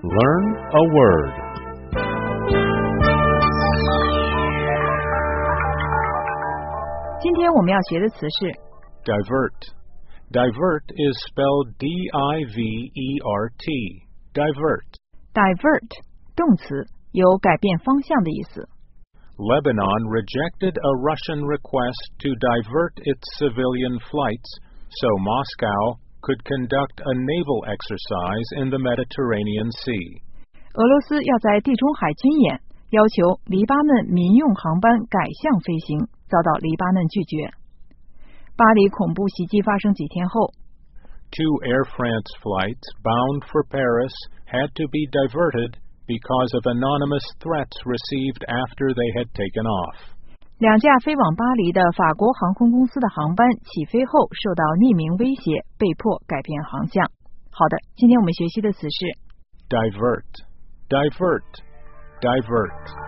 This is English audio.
Learn a word. Divert. Divert is spelled D-I-V-E-R-T. Divert. Divert 动词，有改变方向的意思。 Lebanon rejected a Russian request to divert its civilian flights so Moscow could conduct a naval exercise in the Mediterranean Sea. 俄罗斯要在地中海军演，要求黎巴嫩民用航班改向飞行，遭到黎巴嫩拒绝。巴黎恐怖袭击发生几天后 Two Air France flights bound for Paris had to be diverted because of anonymous threats received after they had taken off. 两架飞往巴黎的法国航空公司的航班起飞后受到匿名威胁，被迫改变航向。好的，今天我们学习的词是 Divert. Divert. Divert.